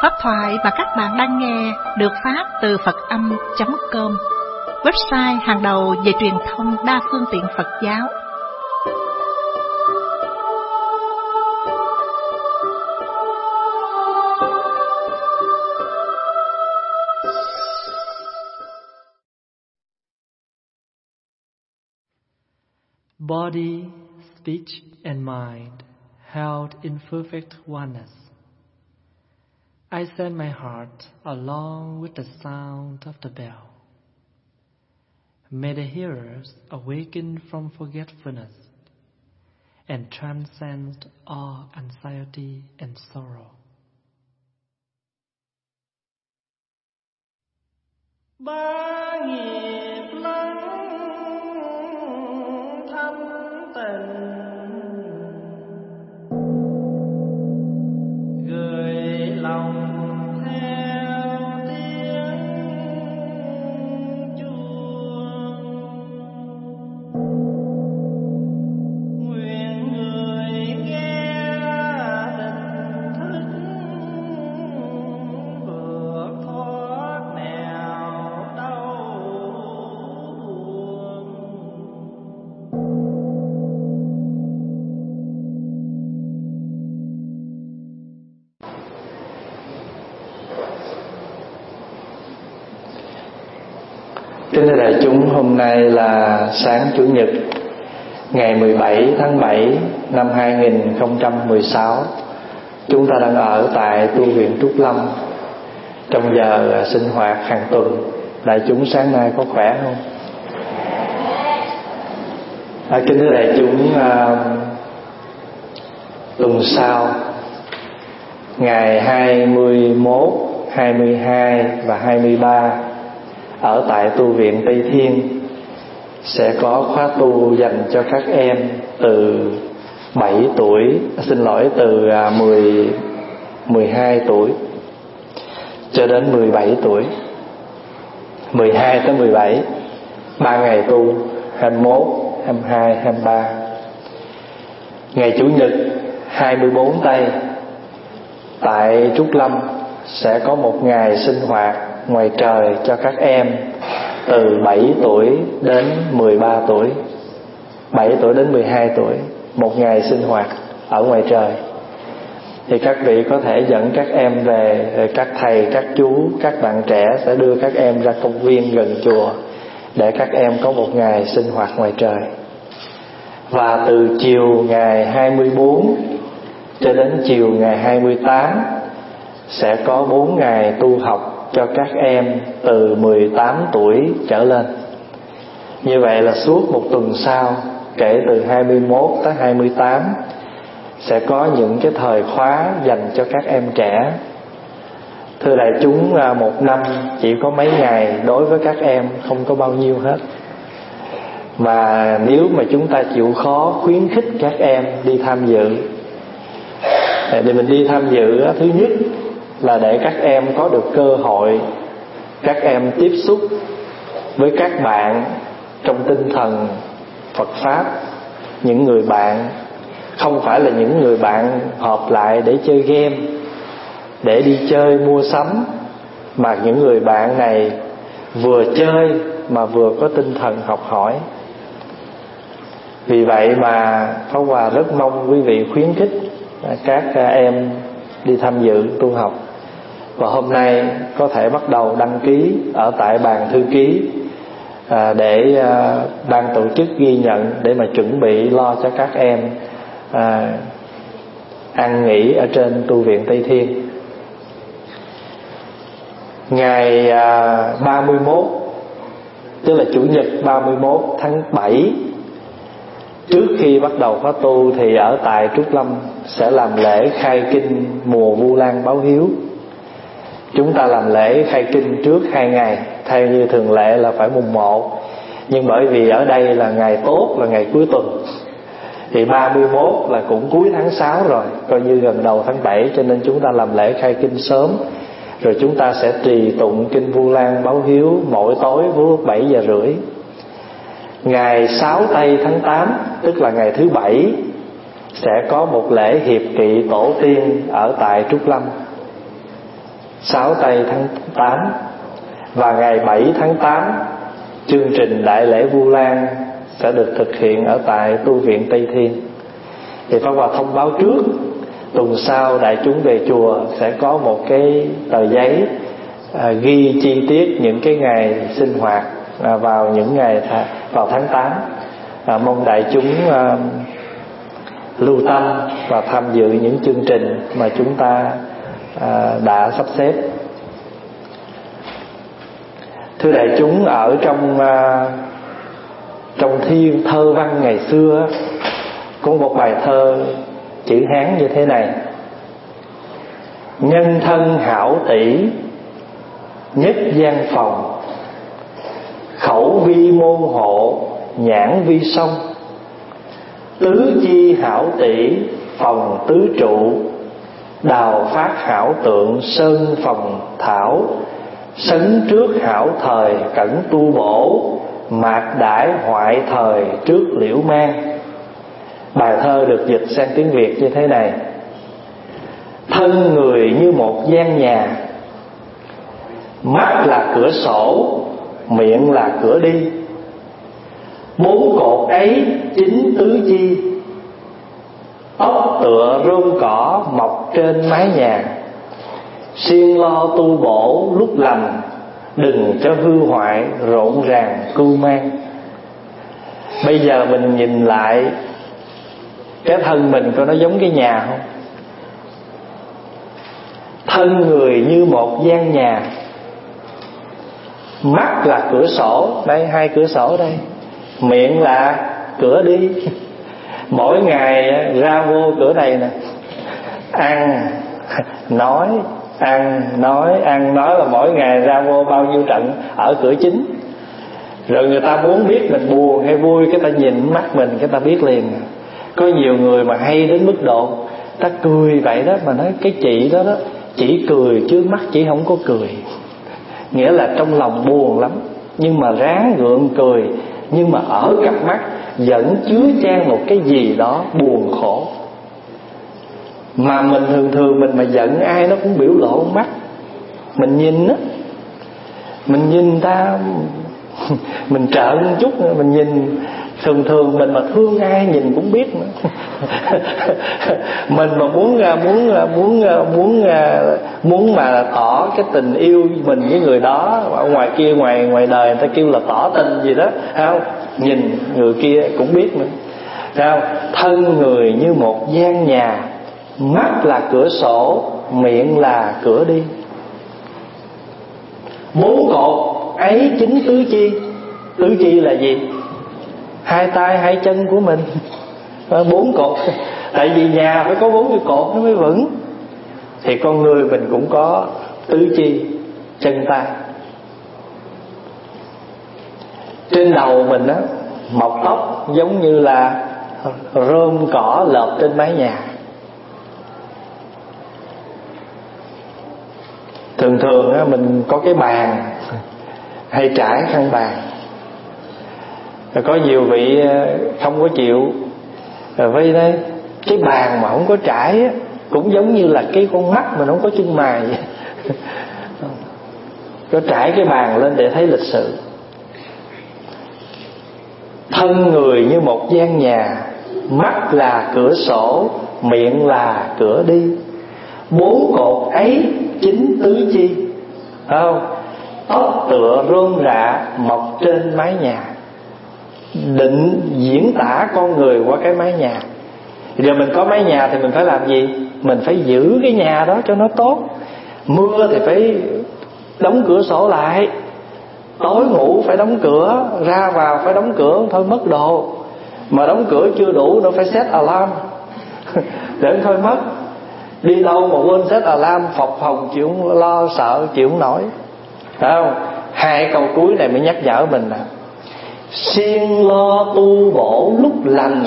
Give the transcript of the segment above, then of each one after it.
Pháp thoại mà các bạn đang nghe được phát từ Phật-âm.com, website hàng đầu về truyền thông đa phương tiện Phật giáo. Body, speech and mind held in perfect oneness. I send my heart along with the sound of the bell. May the hearers awaken from forgetfulness and transcend all anxiety and sorrow. Ba nghiệp lắng thanh tịnh, gửi lòng theo tiếng chuông. Nguyện người nghe tỉnh thức, vượt thoát nẻo đau buồn. Kính thưa đại chúng, hôm nay là sáng Chủ nhật ngày 17 tháng 7 năm 2016. Chúng ta đang ở tại tu viện Trúc Lâm trong giờ sinh hoạt hàng tuần. Đại chúng sáng nay có khỏe không? Kính thưa đại chúng, tuần sau ngày 21, 22 và 23 ở tại tu viện Tây Thiên sẽ có khóa tu dành cho các em từ 7 tuổi, từ 12 tuổi cho đến 17 tuổi. 12 tới 17, 3 ngày tu, 21, 22, 23. Ngày Chủ nhật 24 tây tại Trúc Lâm sẽ có một ngày sinh hoạt ngoài trời cho các em từ 7 tuổi đến 13 tuổi, 7 tuổi đến 12 tuổi, một ngày sinh hoạt ở ngoài trời. Thì các vị có thể dẫn các em về, các thầy, các chú, các bạn trẻ sẽ đưa các em ra công viên gần chùa để các em có một ngày sinh hoạt ngoài trời. Và từ chiều ngày 24 cho đến chiều ngày 28 sẽ có 4 ngày tu học cho các em từ 18 tuổi trở lên. Như vậy là suốt một tuần sau, kể từ 21 tới 28 sẽ có những cái thời khóa dành cho các em trẻ. Thưa đại chúng, một năm chỉ có mấy ngày đối với các em không có bao nhiêu hết. Mà nếu mà chúng ta chịu khó khuyến khích các em đi tham dự, thì mình đi tham dự thứ nhất là để các em có được cơ hội, các em tiếp xúc với các bạn trong tinh thần Phật Pháp. Những người bạn không phải là những người bạn họp lại để chơi game, để đi chơi mua sắm, mà những người bạn này vừa chơi mà vừa có tinh thần học hỏi. Vì vậy mà Pháp Hòa rất mong quý vị khuyến khích các em đi tham dự tu học. Và hôm nay có thể bắt đầu đăng ký ở tại bàn thư ký để ban tổ chức ghi nhận, để mà chuẩn bị lo cho các em ăn nghỉ ở trên tu viện Tây Thiên. Ngày 31, tức là Chủ nhật 31 tháng 7, trước khi bắt đầu khóa tu thì ở tại Trúc Lâm sẽ làm lễ khai kinh mùa Vu Lan báo hiếu. Chúng ta làm lễ khai kinh trước 2 ngày, theo như thường lệ là phải mùng 1. Nhưng bởi vì ở đây là ngày tốt, là ngày cuối tuần, thì 31 là cũng cuối tháng 6 rồi, coi như gần đầu tháng 7, cho nên chúng ta làm lễ khai kinh sớm. Rồi chúng ta sẽ trì tụng kinh Vu Lan báo hiếu mỗi tối lúc 7 giờ rưỡi. Ngày 6 tây tháng 8, tức là ngày thứ 7, sẽ có một lễ hiệp kỵ tổ tiên ở tại Trúc Lâm. 6 tây tháng 8. Và ngày 7 tháng 8, chương trình Đại lễ Vu Lan sẽ được thực hiện ở tại tu viện Tây Thiên. Thì Pháp Hòa thông báo trước, tuần sau đại chúng về chùa sẽ có một cái tờ giấy ghi chi tiết những cái ngày sinh hoạt vào những ngày vào tháng 8. Mong đại chúng lưu tâm và tham dự những chương trình mà chúng ta đã sắp xếp. Thưa đại chúng, ở trong thiên thơ văn ngày xưa có một bài thơ chữ Hán như thế này: nhân thân hảo tỷ, nhất gian phòng, khẩu vi môn hộ, nhãn vi sông, tứ chi hảo tỷ, phòng tứ trụ, đào phát hảo tượng, sơn phòng thảo, sấn trước hảo thời, cẩn tu bổ, mạc đãi hoại thời, trước liễu mang. Bài thơ được dịch sang tiếng Việt như thế này: thân người như một gian nhà, mắt là cửa sổ, miệng là cửa đi, bốn cột ấy chính tứ chi, tóc tựa rơm cỏ mọc trên mái nhà, siêng lo tu bổ lúc lành, đừng cho hư hoại rộn ràng cưu mang. Bây giờ mình nhìn lại cái thân mình có nó giống cái nhà không? Thân người như một gian nhà, mắt là cửa sổ, đây hai cửa sổ đây, miệng là cửa đi. Mỗi ngày ra vô cửa này nè, ăn nói, ăn nói là mỗi ngày ra vô bao nhiêu trận ở cửa chính. Rồi người ta muốn biết mình buồn hay vui, cái ta nhìn mắt mình cái ta biết liền. Có nhiều người mà hay đến mức độ ta cười vậy đó, mà nói cái chị đó đó chỉ cười chứ mắt chỉ không có cười, nghĩa là trong lòng buồn lắm nhưng mà ráng gượng cười, nhưng mà ở cặp mắt vẫn chứa chan một cái gì đó buồn khổ. Mà mình thường mình mà giận ai nó cũng biểu lộ mắt. Mình nhìn á, mình nhìn ta, mình trợn một chút, mình nhìn. Thường mình mà thương ai nhìn cũng biết nữa. Mình mà muốn mà tỏ cái tình yêu mình với người đó, ở ngoài kia ngoài đời người ta kêu là tỏ tình gì đó, không? Nhìn người kia cũng biết nữa, không? Thân người như một gian nhà, mắt là cửa sổ, miệng là cửa đi, bốn cột ấy chính tứ chi. Tứ chi là gì? Hai tay hai chân của mình. Bốn cột. Tại vì nhà phải có bốn cái cột nó mới vững. Thì con người mình cũng có tứ chi, chân tay. Trên đầu mình á mọc tóc giống như là rơm cỏ lợp trên mái nhà. Thường á mình có cái bàn hay trải khăn bàn. Rồi có nhiều vị không có chịu. Rồi với đây cái bàn mà không có trải á, cũng giống như là cái con mắt mà không có chân mày vậy. Có trải cái bàn lên để thấy lịch sự. Thân người như một gian nhà, mắt là cửa sổ, miệng là cửa đi, bốn cột ấy chính tứ chi, không? Tóc tựa rôm rạ mọc trên mái nhà. Định diễn tả con người qua cái mái nhà. Giờ mình có mái nhà thì mình phải làm gì? Mình phải giữ cái nhà đó cho nó tốt. Mưa thì phải đóng cửa sổ lại, tối ngủ phải đóng cửa, ra vào phải đóng cửa, thôi mất đồ. Mà đóng cửa chưa đủ nó phải set alarm để thôi mất. Đi đâu mà quên set alarm, phập phồng chịu lo sợ chịu không nổi. Phải không? Hai câu cuối này mới nhắc nhở mình nè: siêng lo tu bổ lúc lành,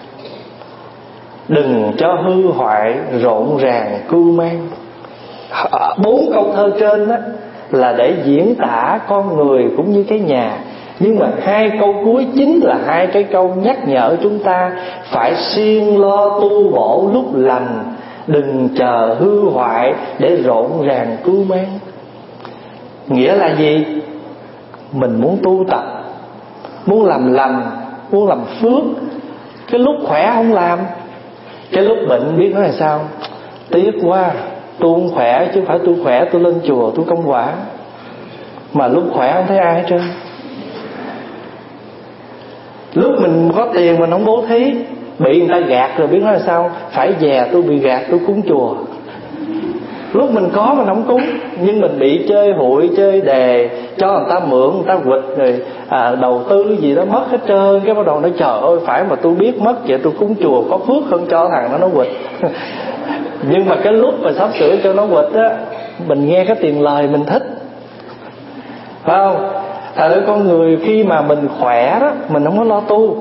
đừng cho hư hoại rộn ràng cưu mang. Bốn câu thơ trên đó là để diễn tả con người cũng như cái nhà. Nhưng mà hai câu cuối chính là hai cái câu nhắc nhở chúng ta phải siêng lo tu bổ lúc lành, đừng chờ hư hoại để rộn ràng cứu mang. Nghĩa là gì? Mình muốn tu tập, muốn làm lành, muốn làm phước. Cái lúc khỏe không làm, cái lúc bệnh biết nói là sao? Tiếc quá, tôi không khỏe, chứ không phải tôi khỏe tôi lên chùa tôi công quả. Mà lúc khỏe không thấy ai hết trơn. Lúc mình có tiền mình không bố thí, bị người ta gạt rồi biết nói là sao? Phải về tôi bị gạt tôi cúng chùa. Lúc mình có mình không cúng, nhưng mình bị chơi hụi, chơi đề, cho người ta mượn, người ta quỵt rồi đầu tư gì đó mất hết trơn. Cái bắt đầu nói trời ơi, phải mà tôi biết mất vậy tôi cúng chùa có phước hơn cho thằng nó quỵt. Nhưng mà cái lúc mà sắp sửa cho nó quỵt á, mình nghe cái tiền lời mình thích, phải không? Con người khi mà mình khỏe đó, mình không có lo tu.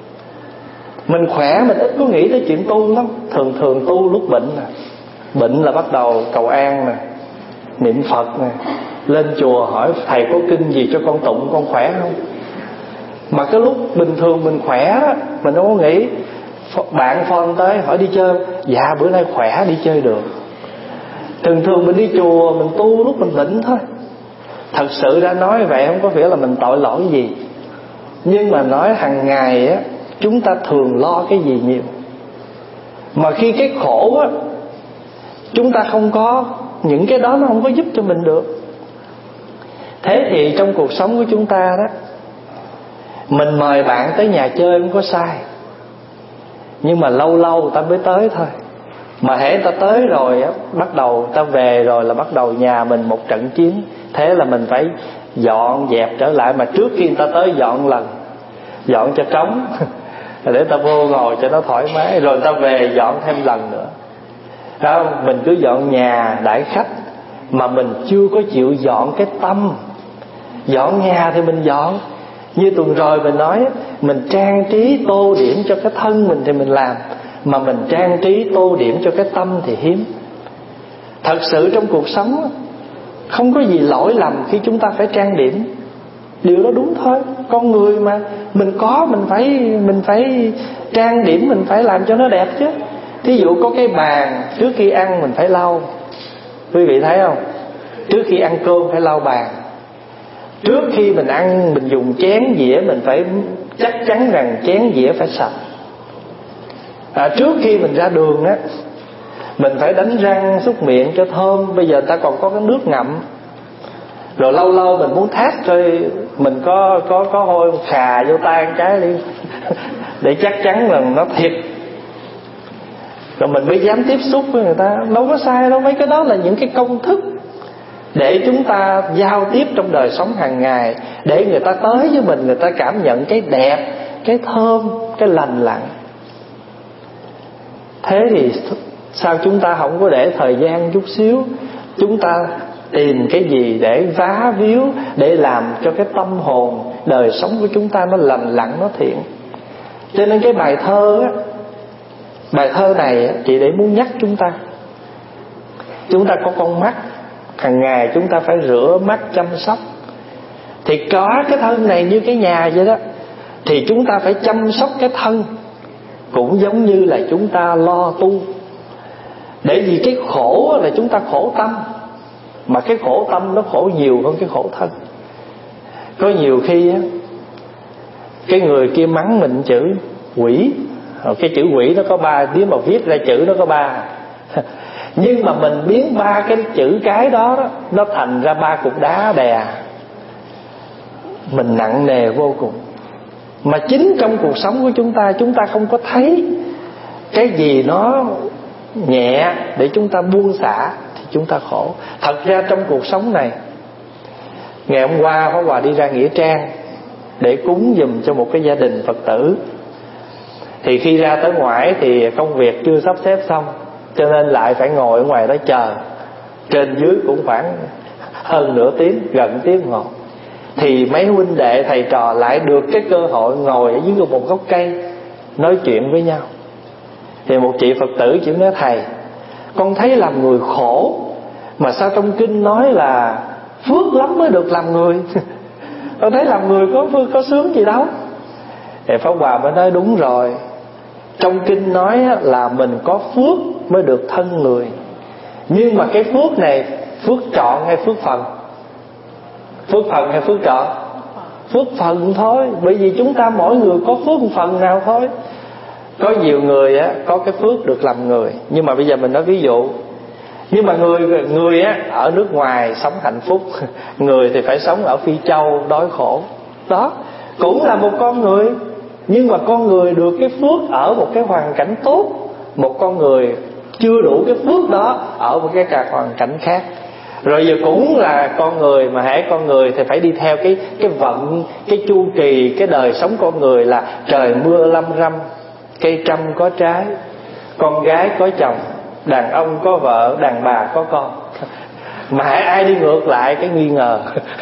Mình khỏe mình ít có nghĩ tới chuyện tu lắm. Thường tu lúc bệnh nè. Bệnh là bắt đầu cầu an nè, niệm Phật nè, lên chùa hỏi thầy có kinh gì cho con tụng, con khỏe không. Mà cái lúc bình thường mình khỏe đó, mình không có nghĩ. Bạn phone tới hỏi đi chơi, dạ bữa nay khỏe đi chơi được. Thường mình đi chùa mình tu lúc mình bệnh thôi. Thật sự ra nói vậy không có nghĩa là mình tội lỗi gì, nhưng mà nói hàng ngày á, chúng ta thường lo cái gì nhiều. Mà khi cái khổ á, chúng ta không có những cái đó, nó không có giúp cho mình được. Thế thì trong cuộc sống của chúng ta đó, mình mời bạn tới nhà chơi không có sai, nhưng mà lâu lâu người ta mới tới thôi. Mà hễ ta tới rồi á, bắt đầu ta về rồi là bắt đầu nhà mình một trận chiến. Thế là mình phải dọn dẹp trở lại. Mà trước khi người ta tới dọn lần, dọn cho trống để ta vô ngồi cho nó thoải mái. Rồi ta về dọn thêm lần nữa. Đó, mình cứ dọn nhà đãi khách mà mình chưa có chịu dọn cái tâm. Dọn nhà thì mình dọn, như tuần rồi mình nói, mình trang trí tô điểm cho cái thân mình thì mình làm, mà mình trang trí tô điểm cho cái tâm thì hiếm. Thật sự trong cuộc sống không có gì lỗi lầm khi chúng ta phải trang điểm. Điều đó đúng thôi, con người mà mình có, mình phải trang điểm, mình phải làm cho nó đẹp chứ. Thí dụ có cái bàn, trước khi ăn mình phải lau. Quý vị thấy không? Trước khi ăn cơm phải lau bàn. Trước khi mình ăn, mình dùng chén dĩa, mình phải chắc chắn rằng chén dĩa phải sạch. Trước khi mình ra đường á, mình phải đánh răng súc miệng cho thơm. Bây giờ ta còn có cái nước ngậm. Rồi lâu lâu mình muốn thác rồi mình có hôi khà vô tay một cái đi để chắc chắn là nó thiệt, rồi mình mới dám tiếp xúc với người ta. Đâu có sai đâu, mấy cái đó là những cái công thức để chúng ta giao tiếp trong đời sống hàng ngày, để người ta tới với mình, người ta cảm nhận cái đẹp, cái thơm, cái lành lặn. Thế thì sao chúng ta không có để thời gian chút xíu, chúng ta tìm cái gì để vá víu, để làm cho cái tâm hồn, đời sống của chúng ta nó lành lặn, nó thiện. Cho nên cái bài thơ á, bài thơ này chỉ để muốn nhắc chúng ta có con mắt, hàng ngày chúng ta phải rửa mắt chăm sóc. Thì có cái thân này như cái nhà vậy đó, thì chúng ta phải chăm sóc cái thân cũng giống như là chúng ta lo tu. Để vì cái khổ là chúng ta khổ tâm, mà cái khổ tâm nó khổ nhiều hơn cái khổ thân. Có nhiều khi á, cái người kia mắng mình chữ quỷ, cái chữ quỷ nó có 3, nếu mà viết ra chữ nó có 3. Nhưng mà mình biến 3 cái chữ cái đó, nó thành ra 3 cục đá đè mình nặng nề vô cùng. Mà chính trong cuộc sống của chúng ta không có thấy cái gì nó nhẹ để chúng ta buông xả thì chúng ta khổ. Thật ra trong cuộc sống này, ngày hôm qua Pháp Hòa đi ra nghĩa trang để cúng giùm cho một cái gia đình Phật tử. Thì khi ra tới ngoài thì công việc chưa sắp xếp xong, cho nên lại phải ngồi ở ngoài đó chờ. Trên dưới cũng khoảng hơn nửa tiếng, gần tiếng đồng hồ. Thì mấy huynh đệ thầy trò lại được cái cơ hội ngồi ở dưới một gốc cây nói chuyện với nhau. Thì một chị Phật tử chỉ nói thầy, con thấy làm người khổ, mà sao trong kinh nói là phước lắm mới được làm người. Con thấy làm người có sướng gì đâu. Thì Pháp Hòa mới nói đúng rồi, trong kinh nói là mình có phước mới được thân người. Nhưng mà cái phước này, phước trọn hay phước phần? Phước phần hay phước trọn? Phước phần thôi. Bởi vì chúng ta mỗi người có phước một phần nào thôi. Có nhiều người á, có cái phước được làm người. Nhưng mà bây giờ mình nói ví dụ. Nhưng mà người á, ở nước ngoài sống hạnh phúc, người thì phải sống ở Phi Châu đói khổ. Đó, cũng là một con người. Nhưng mà con người được cái phước ở một cái hoàn cảnh tốt, một con người chưa đủ cái phước đó ở một cái hoàn cảnh khác. Rồi giờ cũng là con người, mà hễ con người thì phải đi theo cái vận, cái chu kỳ, cái đời sống con người là trời mưa lâm râm, cây trăm có trái, con gái có chồng, đàn ông có vợ, đàn bà có con. Mà hễ ai đi ngược lại cái nghi ngờ.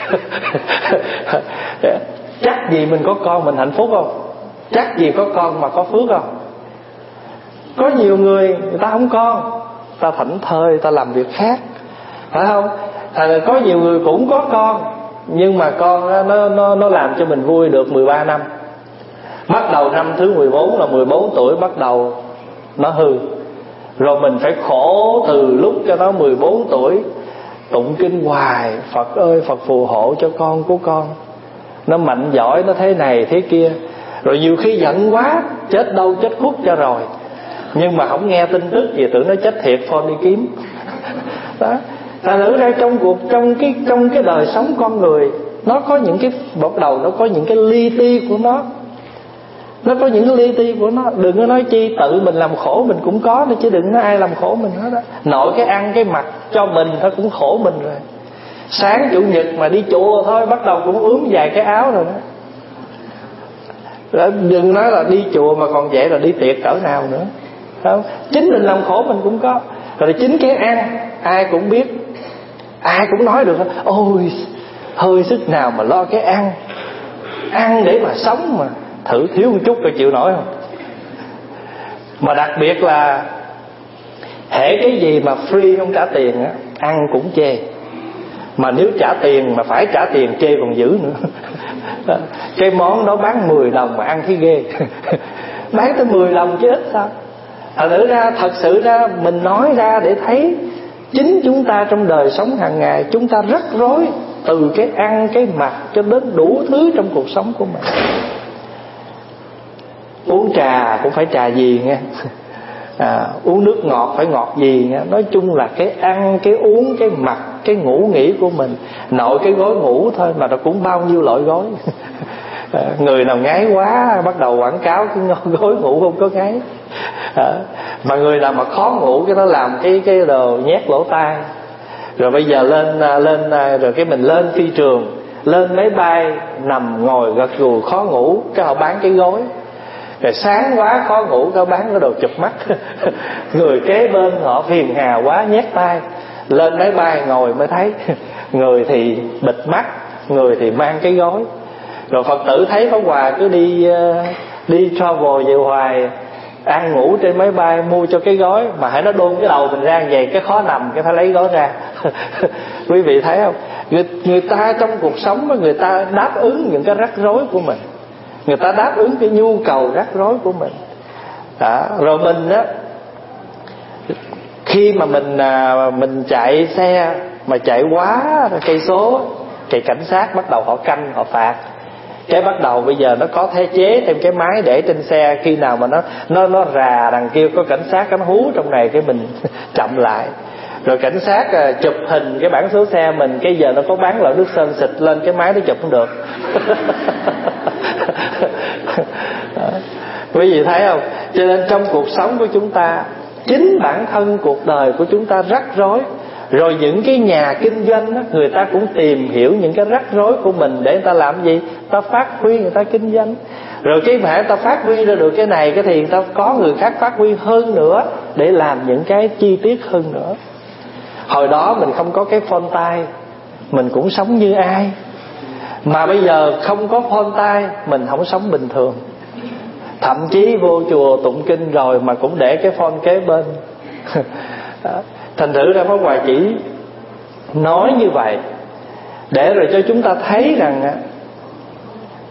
Chắc gì mình có con mình hạnh phúc không? Chắc gì có con mà có phước không? Có nhiều người ta không con, ta thảnh thơi, ta làm việc khác, phải không? Có nhiều người cũng có con, nhưng mà con nó làm cho mình vui được 13 năm. Bắt đầu năm thứ 14 là 14 tuổi bắt đầu nó hư. Rồi mình phải khổ từ lúc cho nó 14 tuổi, tụng kinh hoài, Phật ơi Phật phù hộ cho con của con, nó mạnh giỏi, nó thế này thế kia. Rồi nhiều khi giận quá, chết đâu chết khuất cho rồi, nhưng mà không nghe tin tức gì, tưởng nó chết thiệt, phone đi kiếm. Đó. Thành thử ra trong cái đời sống con người, nó có những cái bắt đầu, nó có những cái li ti của nó. Nó có những cái li ti của nó. Đừng có nói chi tự mình làm khổ mình cũng có nữa, chứ đừng nói ai làm khổ mình hết đó. Nội cái ăn cái mặc cho mình thôi cũng khổ mình rồi. Sáng chủ nhật mà đi chùa thôi bắt đầu cũng ướm vài cái áo rồi đó. Đừng nói là đi chùa mà còn vậy là đi tiệc cỡ nào nữa, không? Chính mình làm khổ mình cũng có. Rồi chính cái ăn ai cũng biết, ai cũng nói được, ôi hơi sức nào mà lo cái ăn để mà sống, mà thử thiếu một chút rồi chịu nổi không? Mà đặc biệt là hễ cái gì mà free không trả tiền á, ăn cũng chê. Mà nếu trả tiền mà phải trả tiền chê còn dữ nữa. Cái món đó bán 10 đồng mà ăn thấy ghê. Bán tới 10 đồng chứ ít sao. Thật sự ra mình nói ra để thấy chính chúng ta trong đời sống hàng ngày chúng ta rắc rối, từ cái ăn cái mặc cho đến đủ thứ trong cuộc sống của mình. Uống trà cũng phải trà gì nghe, uống nước ngọt phải ngọt gì nghe. Nói chung là cái ăn, cái uống, cái mặc, cái ngủ nghỉ của mình. Nội cái gối ngủ thôi mà nó cũng bao nhiêu loại gối. Người nào ngái quá bắt đầu quảng cáo cái gối ngủ không có ngáy. Mà người nào mà khó ngủ cái nó làm cái đồ nhét lỗ tai. Rồi bây giờ lên rồi cái mình lên phi trường, lên máy bay nằm ngồi gật gù khó ngủ, cái họ bán cái gối. Rồi sáng quá khó ngủ cái bán cái đồ chụp mắt. Người kế bên họ phiền hà quá nhét tai. Lên máy bay ngồi mới thấy người thì bịt mắt, người thì mang cái gối. Rồi Phật tử thấy Pháp Hòa cứ đi travel về hoài, ăn ngủ trên máy bay mua cho cái gói, mà hãy nó đôn cái đầu mình ra vậy, cái khó nằm cái phải lấy gói ra. Quý vị thấy không? Người ta trong cuộc sống người ta đáp ứng những cái rắc rối của mình, người ta đáp ứng cái nhu cầu rắc rối của mình. Đó. Rồi mình á, khi mà mình chạy xe mà chạy quá cây số thì cảnh sát bắt đầu họ canh, họ phạt. Cái bắt đầu bây giờ nó có thể chế thêm cái máy để trên xe, khi nào mà nó rà đằng kia có cảnh sát nó hú trong này cái mình chậm lại. Rồi cảnh sát chụp hình cái bảng số xe mình, cái giờ nó có bán loại nước sơn xịt lên cái máy nó chụp không được. Quý vị thấy không? Cho nên trong cuộc sống của chúng ta, chính bản thân cuộc đời của chúng ta rắc rối. Rồi những cái nhà kinh doanh đó, người ta cũng tìm hiểu những cái rắc rối của mình để người ta làm gì? Ta phát huy, người ta kinh doanh. Rồi cái mà ta phát huy ra được cái này, cái thì người ta có người khác phát huy hơn nữa để làm những cái chi tiết hơn nữa. Hồi đó mình không có cái phone tay, mình cũng sống như ai. Mà bây giờ không có phone tay, mình không sống bình thường. Thậm chí vô chùa tụng kinh rồi mà cũng để cái phone kế bên. Thành thử ra Pháp Hòa chỉ nói như vậy để rồi cho chúng ta thấy rằng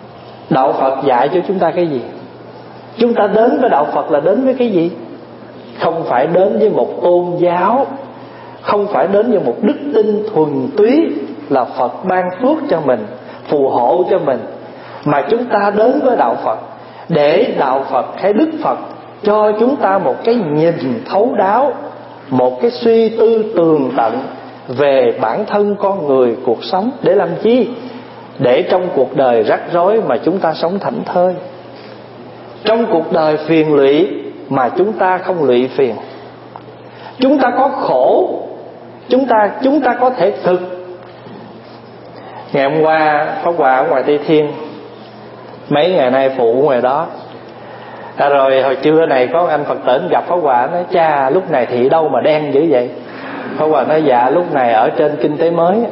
Đạo Phật dạy cho chúng ta cái gì. Chúng ta đến với Đạo Phật là đến với cái gì? không phải đến với một tôn giáo, không phải đến với một đức tin thuần túy là Phật ban phước cho mình, phù hộ cho mình, mà chúng ta đến với đạo Phật để đạo Phật hay Đức Phật cho chúng ta một cái nhìn thấu đáo, một cái suy tư tường tận về bản thân con người, cuộc sống. Để làm chi? Để trong cuộc đời rắc rối mà chúng ta sống thảnh thơi, trong cuộc đời phiền lụy mà chúng ta không lụy phiền. Chúng ta có khổ, chúng ta có thể thực. Ngày hôm qua Pháp Hòa ở ngoài Tây Thiên, mấy ngày nay phụ ngoài đó. Rồi hồi trưa này có anh Phật tử gặp Pháp Hòa, nói: cha lúc này thị đâu mà đen dữ vậy? Pháp Hòa nói: dạ lúc này ở trên Kinh Tế Mới.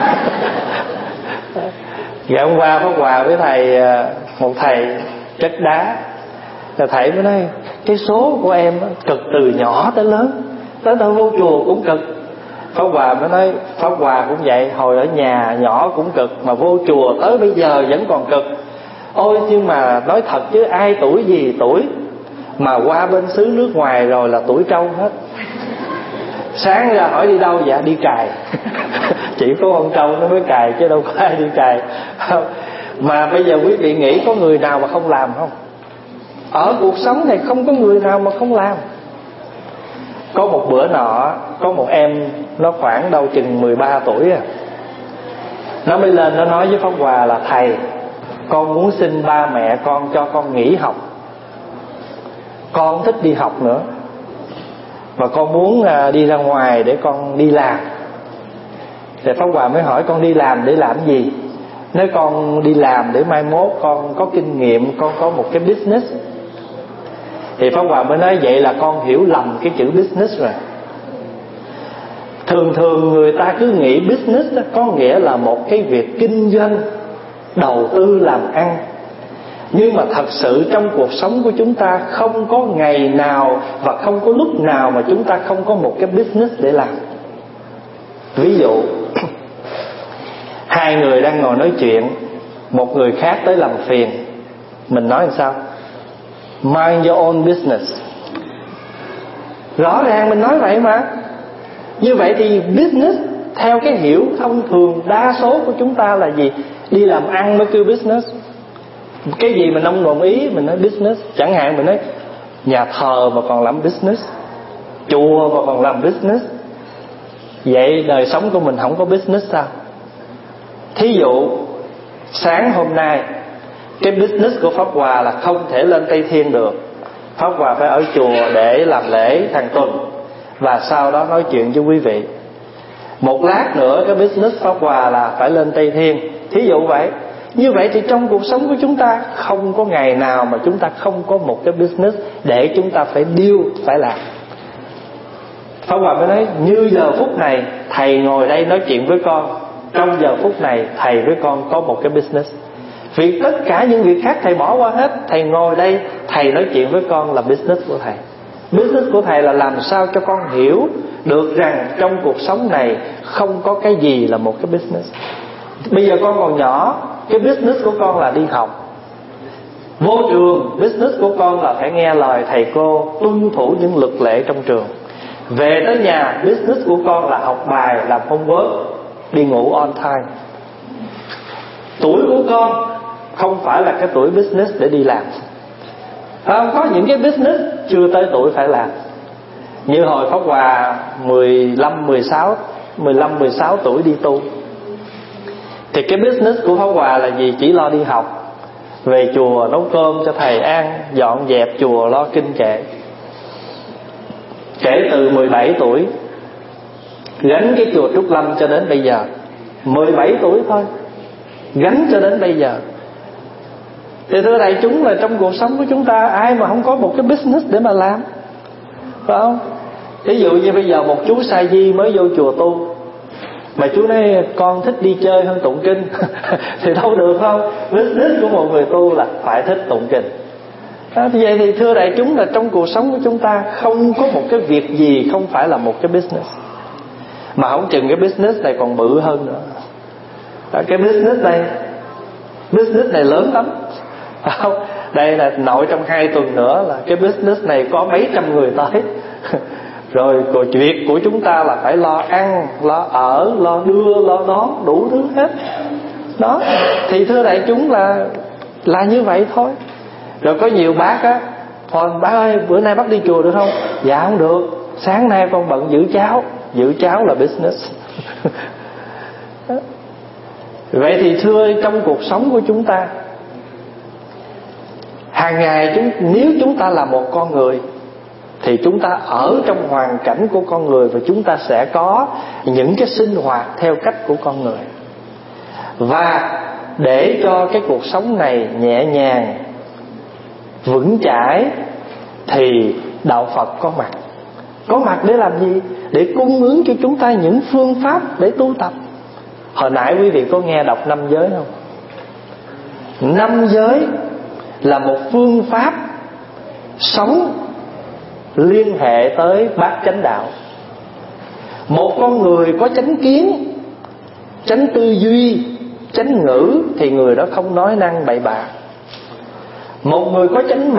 Ngày hôm qua Pháp Hòa với thầy, một thầy chất đá, là thầy mới nói: cái số của em cực từ nhỏ tới lớn, tới đâu vô chùa cũng cực. Pháp Hòa mới nói: Pháp Hòa cũng vậy, hồi ở nhà nhỏ cũng cực, mà vô chùa tới bây giờ vẫn còn cực. Ôi nhưng mà nói thật chứ ai tuổi gì tuổi mà qua bên xứ nước ngoài rồi là tuổi trâu hết. Sáng ra hỏi đi đâu? Dạ đi cài. Chỉ có con trâu nó mới cài chứ đâu có ai đi cài. Mà bây giờ quý vị nghĩ có người nào mà không làm không? Ở cuộc sống này không có người nào mà không làm. Có một bữa nọ, có một em nó khoảng đâu chừng 13 tuổi à, nó mới lên nó nói với Pháp Hòa là: thầy, con muốn xin ba mẹ con cho con nghỉ học, con không thích đi học nữa, và con muốn đi ra ngoài để con đi làm. Thì Pháp Hòa mới hỏi: con đi làm để làm gì? Nếu con đi làm để mai mốt con có kinh nghiệm, con có một cái business. Thì Pháp Hòa mới nói: vậy là con hiểu lầm cái chữ business rồi. Thường thường người ta cứ nghĩ business đó có nghĩa là một cái việc kinh doanh, đầu tư làm ăn. Nhưng mà thật sự trong cuộc sống của chúng ta không có ngày nào và không có lúc nào mà chúng ta không có một cái business để làm. Ví dụ hai người đang ngồi nói chuyện, một người khác tới làm phiền, mình nói làm sao? Mind your own business. Rõ ràng mình nói vậy mà. Như vậy thì business theo cái hiểu thông thường đa số của chúng ta là gì? Đi làm ăn mới kêu business. Cái gì mình không đồng ý mình nói business. Chẳng hạn mình nói nhà thờ mà còn làm business, chùa mà còn làm business, vậy đời sống của mình không có business sao? Thí dụ sáng hôm nay cái business của Pháp Hòa là không thể lên Tây Thiên được, Pháp Hòa phải ở chùa để làm lễ hàng tuần, và sau đó nói chuyện với quý vị. Một lát nữa cái business Pháp Hòa là phải lên Tây Thiên. Thí dụ vậy. Như vậy thì trong cuộc sống của chúng ta không có ngày nào mà chúng ta không có một cái business để chúng ta phải deal, phải làm. Pháp Hòa mới nói: như giờ phút này thầy ngồi đây nói chuyện với con, trong giờ phút này thầy với con có một cái business. Vì tất cả những việc khác thầy bỏ qua hết, thầy ngồi đây thầy nói chuyện với con là business của thầy. Business của thầy là làm sao cho con hiểu được rằng trong cuộc sống này không có cái gì là một cái business. Bây giờ con còn nhỏ, cái business của con là đi học. Vô trường, business của con là phải nghe lời thầy cô, tuân thủ những luật lệ trong trường. Về tới nhà, business của con là học bài, làm homework, đi ngủ on time. Tuổi của con không phải là cái tuổi business để đi làm. Có những cái business chưa tới tuổi phải làm. Như hồi Pháp Hòa 15-16 tuổi đi tu, thì cái business của Pháp Hòa là gì? Chỉ lo đi học, về chùa nấu cơm cho thầy ăn, dọn dẹp chùa, lo kinh kệ. Kể từ 17 tuổi gánh cái chùa Trúc Lâm cho đến bây giờ, 17 tuổi thôi, gánh cho đến bây giờ. Thì thưa đại chúng là trong cuộc sống của chúng ta ai mà không có một cái business để mà làm, phải không? Ví dụ như bây giờ một chú sa di mới vô chùa tu, mà chú nói con thích đi chơi hơn tụng kinh thì đâu được không? Business của một người tu là phải thích tụng kinh. Vậy thì thưa đại chúng là trong cuộc sống của chúng ta không có một cái việc gì không phải là một cái business. Mà không chừng cái business này còn bự hơn nữa. Cái business này lớn lắm. Đây là nội trong 2 tuần nữa là cái business này có mấy trăm người tới. Rồi việc của chúng ta là phải lo ăn, lo ở, lo đưa, lo đón, đủ thứ hết. Đó, thì thưa đại chúng là như vậy thôi. Rồi có nhiều bác á, thôi bác ơi bữa nay bác đi chùa được không? Dạ không được, sáng nay con bận giữ cháu. Giữ cháu là business. Vậy thì thưa, trong cuộc sống của chúng ta hàng ngày nếu chúng ta là một con người thì chúng ta ở trong hoàn cảnh của con người, và chúng ta sẽ có những cái sinh hoạt theo cách của con người. Và để cho cái cuộc sống này nhẹ nhàng, vững chãi, thì đạo Phật có mặt. Có mặt để làm gì? Để cung ứng cho chúng ta những phương pháp để tu tập. Hồi nãy quý vị có nghe đọc 5 giới không? 5 giới là một phương pháp sống liên hệ tới bát chánh đạo. Một con người có chánh kiến, chánh tư duy, chánh ngữ thì người đó không nói năng bậy bạ. Một người có chánh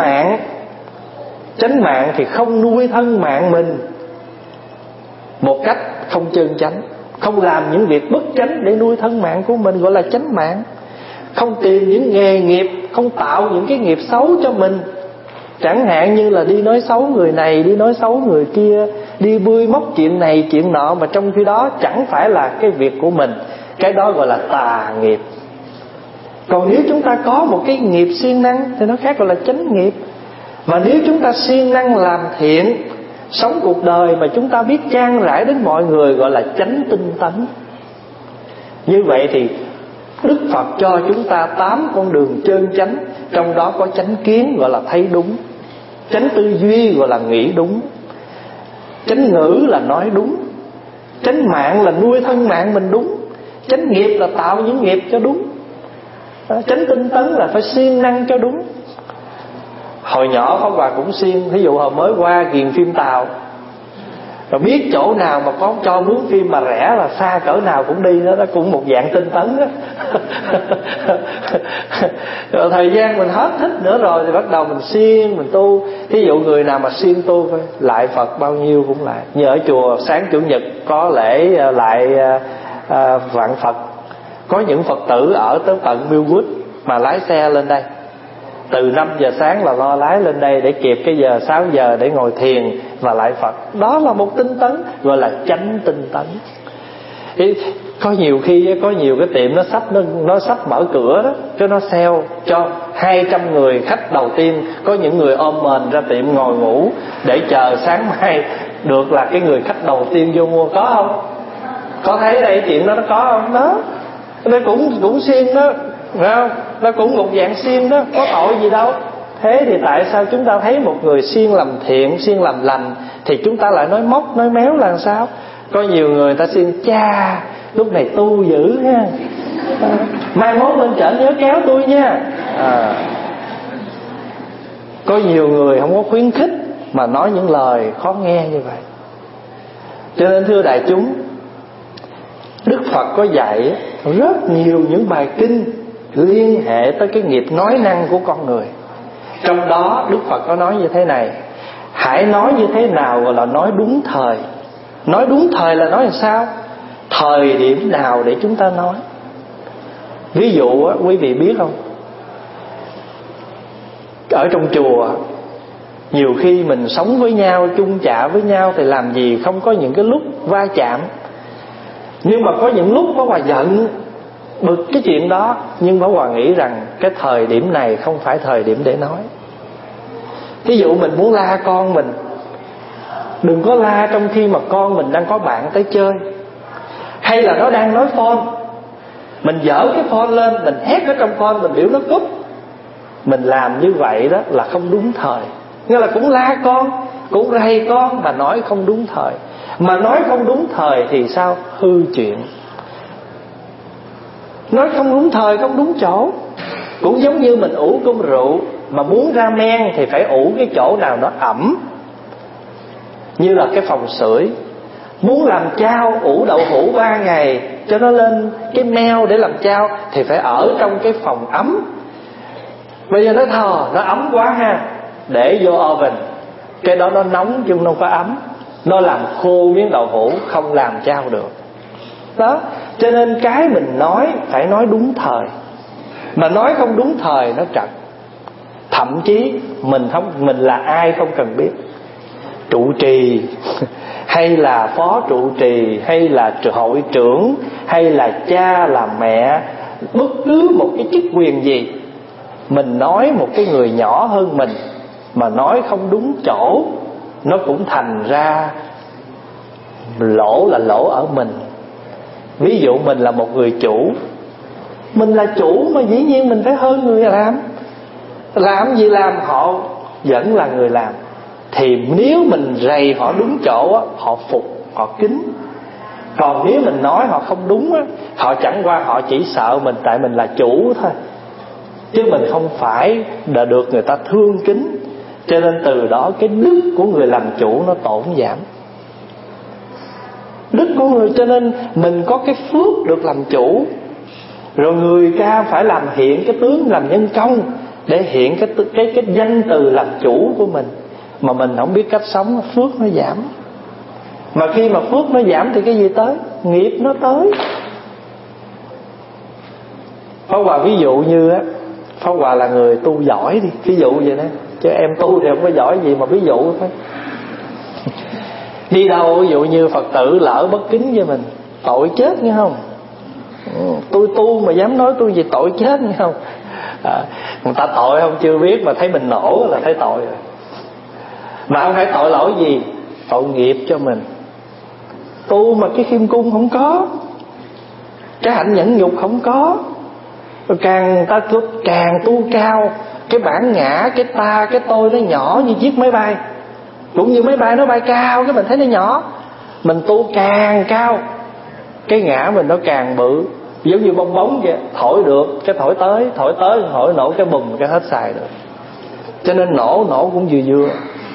mạng thì không nuôi thân mạng mình một cách không chân chánh, không làm những việc bất chánh để nuôi thân mạng của mình, gọi là chánh mạng. Không tìm những nghề nghiệp, không tạo những cái nghiệp xấu cho mình. Chẳng hạn như là đi nói xấu người này, đi nói xấu người kia, đi bươi móc chuyện này chuyện nọ, mà trong khi đó chẳng phải là cái việc của mình. Cái đó gọi là tà nghiệp. Còn nếu chúng ta có một cái nghiệp siêng năng thì nó khác, gọi là chánh nghiệp. Mà nếu chúng ta siêng năng làm thiện, sống cuộc đời mà chúng ta biết chan rãi đến mọi người, gọi là chánh tinh tấn. Như vậy thì Đức Phật cho chúng ta 8 con đường chân chánh. Trong đó có chánh kiến, gọi là thấy đúng. Chánh tư duy, gọi là nghĩ đúng. Chánh ngữ là nói đúng. Chánh mạng là nuôi thân mạng mình đúng. Chánh nghiệp là tạo những nghiệp cho đúng. Chánh tinh tấn là phải siêng năng cho đúng. Hồi nhỏ Pháp Hòa cũng siêng. Ví dụ hồi mới qua ghiền phim Tàu, rồi biết chỗ nào mà có cho mướn phim mà rẻ là xa cỡ nào cũng đi đó. Đó cũng một dạng tinh tấn đó. Rồi thời gian mình hết thích nữa rồi thì bắt đầu mình siêng, mình tu. Ví dụ người nào mà siêng tu thôi, lại Phật bao nhiêu cũng lại. Như ở chùa sáng Chủ nhật có lễ lại vạn Phật. Có những Phật tử ở tới tận Millwood mà lái xe lên đây. Từ 5 giờ sáng là lo lái lên đây để kịp cái giờ 6 giờ để ngồi thiền và lại Phật. Đó là một tinh tấn, gọi là chánh tinh tấn. Có nhiều khi có nhiều cái tiệm nó sắp mở cửa đó, cho nó sale cho 200 người khách đầu tiên. Có những người ôm mền ra tiệm ngồi ngủ để chờ sáng mai được là cái người khách đầu tiên vô mua. Có không? Có thấy đây chuyện đó nó có không? Đó, nó cũng siêng đó, phải không? Nó cũng một dạng siêng đó, có tội gì đâu. Thế thì tại sao chúng ta thấy một người siêng làm thiện, siêng làm lành thì chúng ta lại nói móc, nói méo là sao? Có nhiều người ta siêng cha, lúc này tu dữ ha, mai mốt lên chợ nhớ kéo tôi nha. Có nhiều người không có khuyến khích mà nói những lời khó nghe như vậy. Cho nên thưa đại chúng, Đức Phật có dạy rất nhiều những bài kinh liên hệ tới cái nghiệp nói năng của con người. Trong đó Đức Phật có nói như thế này: hãy nói như thế nào gọi là nói đúng thời. Nói đúng thời là nói làm sao? Thời điểm nào để chúng ta nói. Ví dụ quý vị biết không, ở trong chùa nhiều khi mình sống với nhau, chung chạ với nhau thì làm gì không có những cái lúc va chạm. Nhưng mà có những lúc Pháp Hòa giận bực cái chuyện đó, nhưng Pháp Hòa nghĩ rằng cái thời điểm này không phải thời điểm để nói. Ví dụ mình muốn la con mình, đừng có la trong khi mà con mình đang có bạn tới chơi, hay là nó đang nói phone, mình dở cái phone lên, mình hét ở trong phone, mình biểu nó cúp. Mình làm như vậy đó là không đúng thời. Nghĩa là cũng la con, cũng rầy con, mà nói không đúng thời. Mà nói không đúng thời thì sao? Hư chuyện. Nói không đúng thời, không đúng chỗ. Cũng giống như mình ủ cơm rượu, mà muốn ra men thì phải ủ cái chỗ nào nó ẩm, như là cái phòng sưởi. Muốn làm chao, ủ đậu hũ 3 ngày cho nó lên cái meo để làm chao thì phải ở trong cái phòng ấm. Bây giờ nó ấm quá ha, để vô oven Cái đó nó nóng chứ không có ấm. Nó làm khô miếng đậu hũ, không làm trao được. Đó, cho nên cái mình nói phải nói đúng thời. Mà nói không đúng thời nó trật. Thậm chí mình là ai không cần biết. Trụ trì hay là phó trụ trì, hay là hội trưởng, hay là cha là mẹ, bất cứ một cái chức quyền gì, mình nói một cái người nhỏ hơn mình mà nói không đúng chỗ, nó cũng thành ra lỗ là lỗ ở mình. Ví dụ mình là một người chủ, mình là chủ mà dĩ nhiên mình phải hơn người làm. Làm gì làm, họ vẫn là người làm. Thì nếu mình rầy họ đúng chỗ á, họ phục, họ kính. Còn nếu mình nói họ không đúng á, họ chẳng qua họ chỉ sợ mình tại mình là chủ thôi, chứ mình không phải đã được người ta thương kính. Cho nên từ đó cái đức của người làm chủ nó tổn giảm. Đức của người, cho nên mình có cái phước được làm chủ. Rồi người ta phải làm hiện cái tướng làm nhân công, để hiện cái danh từ làm chủ của mình. Mà mình không biết cách sống, phước nó giảm. Mà khi mà phước nó giảm thì cái gì tới? Nghiệp nó tới. Pháp Hòa ví dụ như á, Pháp Hòa là người tu giỏi đi, ví dụ vậy đó, chứ em tu thì không có giỏi gì, mà ví dụ thôi. Đi đâu ví dụ như Phật tử lỡ bất kính với mình, tội chết nghe không? Tôi tu mà dám nói tôi gì, tội chết nghe không? Người ta tội không chưa biết, mà thấy mình nổ là thấy tội rồi. Mà không phải tội lỗi gì, tội nghiệp cho mình. Tu mà cái khiêm cung không có, cái hạnh nhẫn nhục không có, càng tu cao, cái bản ngã, cái ta, cái tôi nó nhỏ như chiếc máy bay. Cũng như máy bay nó bay cao, cái mình thấy nó nhỏ. Mình tu càng cao, cái ngã mình nó càng bự. Giống như bong bóng vậy, thổi được cái thổi tới, thổi nổ cái bùm cái hết xài được. Cho nên nổ cũng vừa vừa.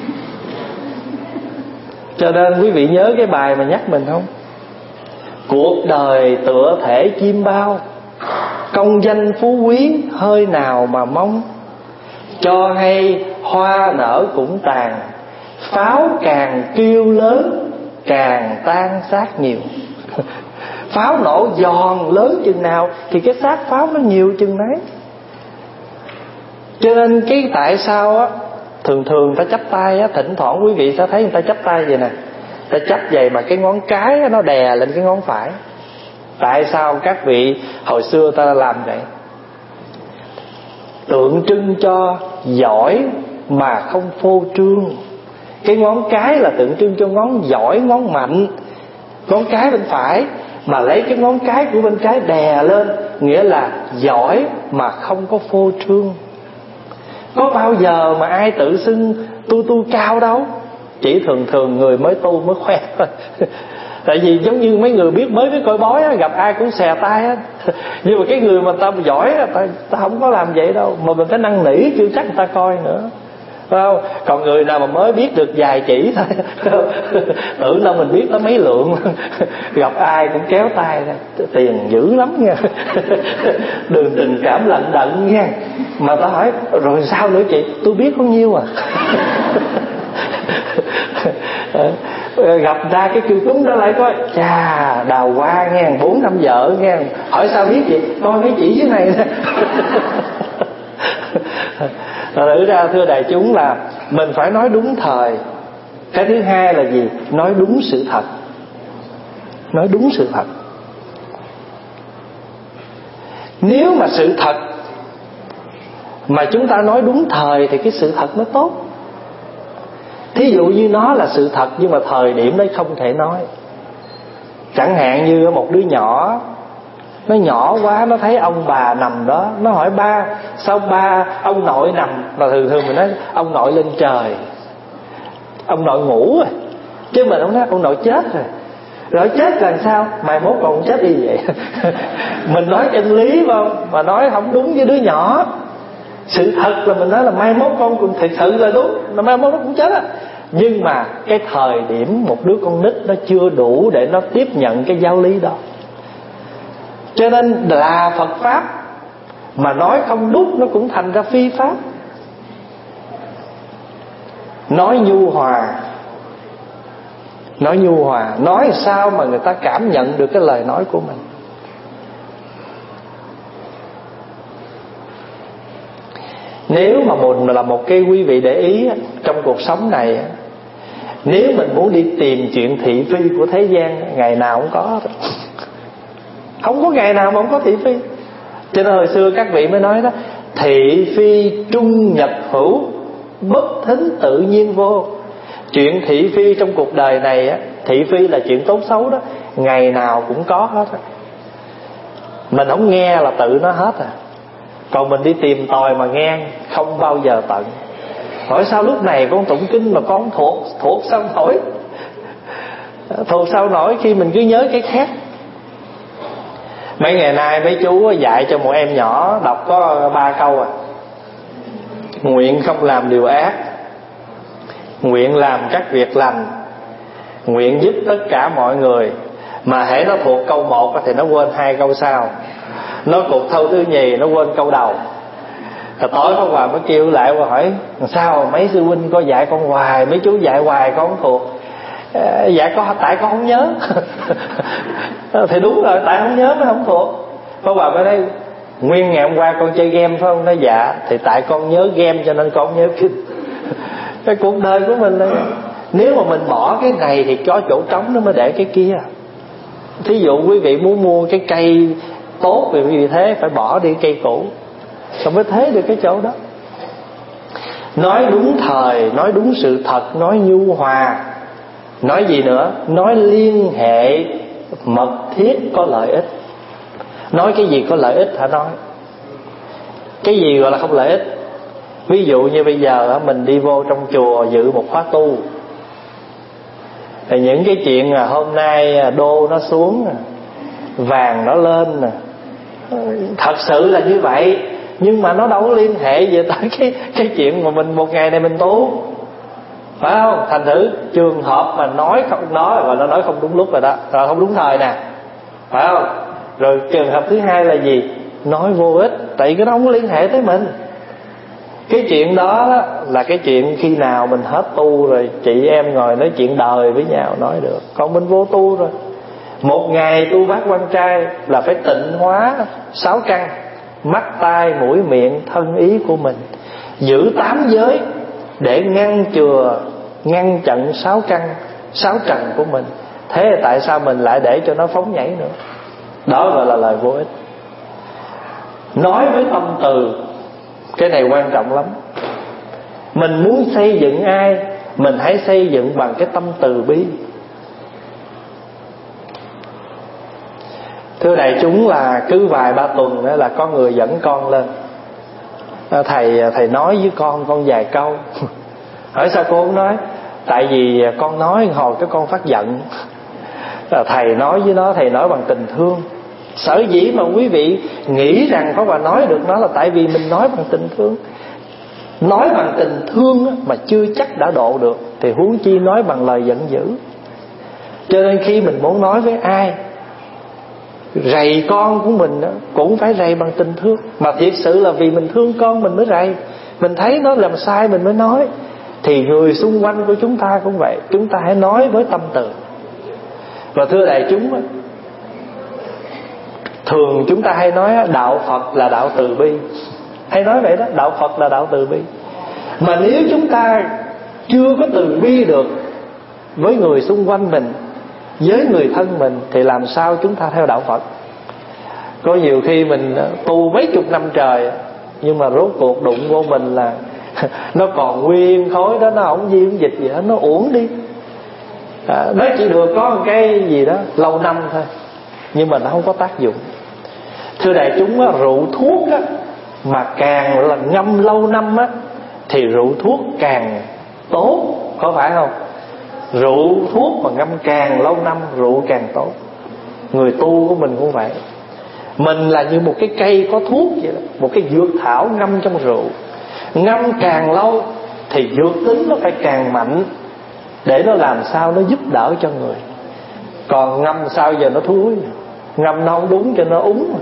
Cho nên quý vị nhớ cái bài mà nhắc mình không? Cuộc đời tựa thể chim bao, công danh phú quý hơi nào mà mong. Cho hay hoa nở cũng tàn, pháo càng kêu lớn càng tan xác nhiều. Pháo nổ giòn lớn chừng nào thì cái xác pháo nó nhiều chừng đấy. Cho nên cái tại sao á, thường người ta chắp tay á, thỉnh thoảng quý vị sẽ thấy người ta chắp tay vậy nè, ta chắp vậy mà cái ngón cái á, nó đè lên cái ngón phải. Tại sao các vị hồi xưa ta làm vậy? Tượng trưng cho giỏi mà không phô trương. Cái ngón cái là tượng trưng cho ngón giỏi, ngón mạnh, ngón cái bên phải, mà lấy cái ngón cái của bên trái đè lên, nghĩa là giỏi mà không có phô trương. Có bao giờ mà ai tự xưng tu cao đâu, chỉ thường người mới tu mới khoe thôi. Tại vì giống như mấy người biết mới với coi bói á, gặp ai cũng xè tay á. Nhưng mà cái người mà ta giỏi ta không có làm vậy đâu, mà mình phải năn nỉ chưa chắc người ta coi nữa, phải không? Còn người nào mà mới biết được vài chỉ thôi, tưởng đâu mình biết tới mấy lượng, gặp ai cũng kéo tay ra, tiền dữ lắm nha. Đường tình cảm lận đận nha. Mà ta hỏi rồi sao nữa chị, tôi biết có nhiêu à. Gặp ra cái kêu cúng đó lại coi, chà đào hoa nghe, 4-5 vợ nghe. Hỏi sao biết vậy, coi mấy chỉ dưới này nè. Thử ra thưa đại chúng là mình phải nói đúng thời. Cái thứ hai là gì? Nói đúng sự thật. Nói đúng sự thật. Nếu mà sự thật mà chúng ta nói đúng thời thì cái sự thật nó tốt. Thí dụ như nó là sự thật nhưng mà thời điểm đấy không thể nói. Chẳng hạn như một đứa nhỏ, nó nhỏ quá, nó thấy ông bà nằm đó, nó hỏi ba, sao ba ông nội nằm? Mà thường mình nói ông nội lên trời, ông nội ngủ rồi. Chứ mình không nói ông nội chết rồi. Rồi chết là sao? Mai mốt còn chết đi vậy. Mình nói chân lý không, mà nói không đúng với đứa nhỏ. Sự thật là mình nói là mai mốt con cũng thật sự là đúng, là mai mốt nó cũng chết á. Nhưng mà cái thời điểm một đứa con nít nó chưa đủ để nó tiếp nhận cái giáo lý đó. Cho nên là Phật Pháp mà nói không đúng nó cũng thành ra phi pháp. nói nhu hòa. Nói nhu hòa, nói sao mà người ta cảm nhận được cái lời nói của mình. Nếu mà mình là một cái quý vị để ý trong cuộc sống này, nếu mình muốn đi tìm chuyện thị phi của thế gian, ngày nào cũng có. Không có ngày nào mà không có thị phi. Cho nên hồi xưa các vị mới nói đó, thị phi trung nhật hữu, bất thính tự nhiên vô. Chuyện thị phi trong cuộc đời này á, thị phi là chuyện tốt xấu đó, ngày nào cũng có hết á. Mình không nghe là tự nó hết à. Còn mình đi tìm tòi mà nghe không bao giờ tận. Hỏi sao lúc này con tụng kinh mà con thuộc sao nổi. Thuộc sao nổi khi mình cứ nhớ cái khác. Mấy ngày nay mấy chú dạy cho một em nhỏ đọc có 3 câu à. Nguyện không làm điều ác, nguyện làm các việc lành, nguyện giúp tất cả mọi người. Mà hễ nó thuộc câu 1 thì nó quên 2 câu sau. Nó cuộc thâu thứ nhì nó quên câu đầu. Rồi tối Pháp Hòa mới kêu lại và hỏi sao mấy sư huynh có dạy con hoài, mấy chú dạy hoài con không thuộc. Dạ tại con không nhớ. Thì đúng rồi, tại không nhớ mới không thuộc. Pháp Hòa mới nói nguyên ngày hôm qua con chơi game phải không? Nói dạ. Thì tại con nhớ game cho nên con không nhớ kinh. Cái cuộc đời của mình là nếu mà mình bỏ cái này thì có chỗ trống nó mới để cái kia. Thí dụ quý vị muốn mua cái cây tốt vì thế phải bỏ đi cây cũ, rồi mới thế được cái chỗ đó. Nói đúng thời, nói đúng sự thật, nói nhu hòa. Nói gì nữa? Nói liên hệ mật thiết có lợi ích. Nói cái gì có lợi ích hả nói. Cái gì gọi là không lợi ích? Ví dụ như bây giờ mình đi vô trong chùa dự một khóa tu, thì những cái chuyện hôm nay đô nó xuống, vàng nó lên, thật sự là như vậy. Nhưng mà nó đâu có liên hệ về tới cái chuyện mà mình một ngày này mình tu, phải không? Thành thử trường hợp mà nói không nói, và nó nói không đúng lúc rồi đó, rồi không đúng thời nè, phải không? Rồi trường hợp thứ hai là gì? Nói vô ích, tại vì cái đó không có liên hệ tới mình. Cái chuyện đó là cái chuyện khi nào mình hết tu rồi chị em ngồi nói chuyện đời với nhau nói được. Còn mình vô tu rồi, một ngày tu bát quan trai là phải tịnh hóa 6 căn: mắt, tai, mũi, miệng, thân, ý của mình, giữ 8 giới để ngăn chặn 6 căn 6 trần của mình. Thế tại sao mình lại để cho nó phóng nhảy nữa? Đó gọi là lời vô ích. Nói với tâm từ, cái này quan trọng lắm. Mình muốn xây dựng ai, mình hãy xây dựng bằng cái tâm từ bi. Thưa đại chúng, là cứ vài ba tuần là có người dẫn con lên, thầy nói với con vài câu. Hỏi sao cô không nói? Tại vì con nói hồi cái con phát giận. Thầy nói với nó, thầy nói bằng tình thương. Sở dĩ mà quý vị nghĩ rằng Pháp Hòa nói được nó là tại vì mình nói bằng tình thương. Nói bằng tình thương mà chưa chắc đã độ được, thì huống chi nói bằng lời giận dữ. Cho nên khi mình muốn nói với ai, rầy con của mình cũng phải rầy bằng tình thương. Mà thiệt sự là vì mình thương con mình mới rầy. Mình thấy nó làm sai mình mới nói. Thì người xung quanh của chúng ta cũng vậy. Chúng ta hãy nói với tâm từ. Và thưa đại chúng, thường chúng ta hay nói đạo Phật là đạo từ bi. Hay nói vậy đó, đạo Phật là đạo từ bi. Mà nếu chúng ta chưa có từ bi được với người xung quanh mình, với người thân mình, thì làm sao chúng ta theo đạo Phật? Có nhiều khi mình tu mấy chục năm trời, nhưng mà rốt cuộc đụng vô mình là nó còn nguyên khối đó, nó không di không dịch gì hết, nó uổng đi. Nó chỉ được có một cái gì đó lâu năm thôi, nhưng mà nó không có tác dụng. Thưa đại chúng, rượu thuốc mà càng là ngâm lâu năm thì rượu thuốc càng tốt, có phải không? Rượu thuốc mà ngâm càng lâu năm, rượu càng tốt. Người tu của mình cũng vậy. Mình là như một cái cây có thuốc vậy đó, một cái dược thảo ngâm trong rượu. Ngâm càng lâu thì dược tính nó phải càng mạnh, để nó làm sao nó giúp đỡ cho người. Còn ngâm sao giờ nó thúi, ngâm nó không đúng cho nó úng,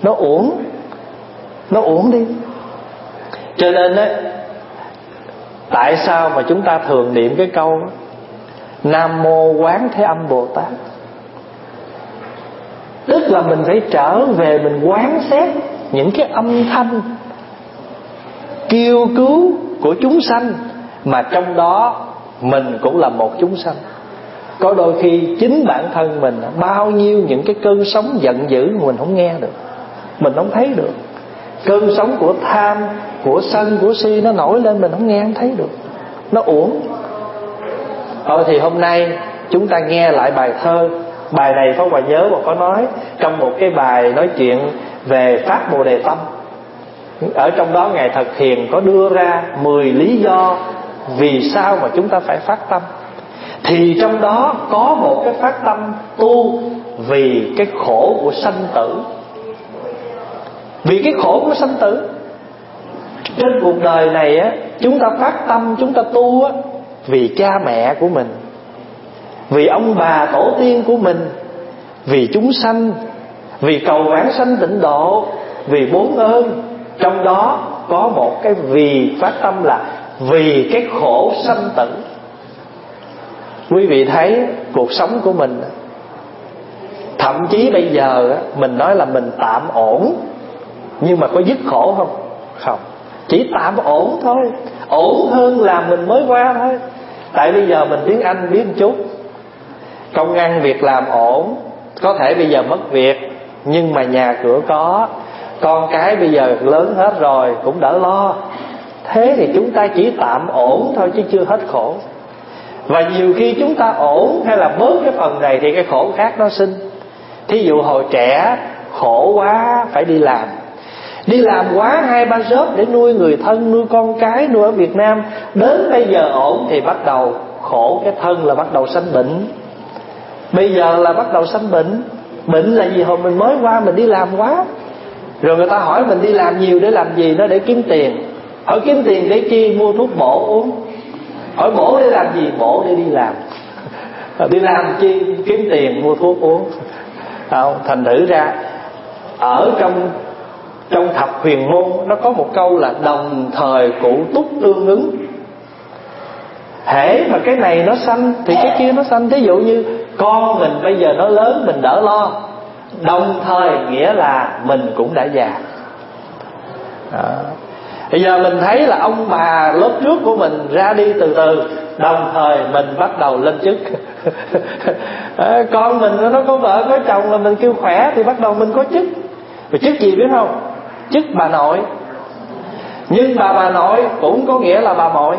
nó uổng đi. Cho nên Tại sao mà chúng ta thường niệm cái câu Nam Mô Quán Thế Âm Bồ Tát? Tức là mình phải trở về mình quán xét những cái âm thanh kêu cứu của chúng sanh, mà trong đó mình cũng là một chúng sanh. Có đôi khi chính bản thân mình bao nhiêu những cái cơn sóng giận dữ mình không nghe được, mình không thấy được. Cơn sóng của tham, của sân, của si nó nổi lên, mình không nghe không thấy được, nó uổng. Thôi thì hôm nay chúng ta nghe lại bài thơ. Bài này Pháp Hòa nhớ và có nói trong một cái bài nói chuyện về Pháp Bồ Đề Tâm. Ở trong đó Ngài Thật Hiền có đưa ra 10 lý do vì sao mà chúng ta phải phát tâm. Thì trong đó có một cái phát tâm tu vì cái khổ của sanh tử. Vì cái khổ của sanh tử. Trên cuộc đời này á, chúng ta phát tâm, chúng ta tu á, vì cha mẹ của mình, vì ông bà tổ tiên của mình, vì chúng sanh, vì cầu vãng sanh tịnh độ, vì bốn ơn. Trong đó có một cái vì phát tâm là vì cái khổ sanh tử. Quý vị thấy cuộc sống của mình, thậm chí bây giờ mình nói là mình tạm ổn, nhưng mà có dứt khổ không? Không, chỉ tạm ổn thôi. Ổn hơn là mình mới qua thôi. Tại bây giờ mình tiếng Anh biết một chút, công ăn việc làm ổn, có thể bây giờ mất việc, nhưng mà nhà cửa có, con cái bây giờ lớn hết rồi cũng đỡ lo. Thế thì chúng ta chỉ tạm ổn thôi chứ chưa hết khổ. Và nhiều khi chúng ta ổn hay là bớt cái phần này thì cái khổ khác nó sinh. Thí dụ hồi trẻ khổ quá phải đi làm, đi làm quá 2-3 job để nuôi người thân, nuôi con cái, nuôi ở Việt Nam. Đến bây giờ ổn thì bắt đầu khổ cái thân, là bắt đầu sanh bệnh. Bây giờ là bắt đầu sanh bệnh. Bệnh là gì? Hồi mình mới qua mình đi làm quá. Rồi người ta hỏi mình đi làm nhiều để làm gì? Nó để kiếm tiền. Hỏi kiếm tiền để chi? Mua thuốc bổ uống. Hỏi bổ để làm gì? Bổ để đi làm. Đi làm chi? Kiếm tiền mua thuốc uống. Thành thử ra ở trong thập huyền môn nó có một câu là đồng thời cụ túc tương ứng. Hễ mà cái này nó sanh thì cái kia nó sanh. Thí dụ như con mình bây giờ nó lớn mình đỡ lo, đồng thời nghĩa là mình cũng đã già. Bây giờ mình thấy là ông bà lớp trước của mình ra đi từ từ, đồng thời mình bắt đầu lên chức. Con mình nó có vợ có chồng là mình kêu khỏe thì bắt đầu mình có chức. Và chức gì biết không? Chức bà nội. Nhưng bà nội cũng có nghĩa là bà mội.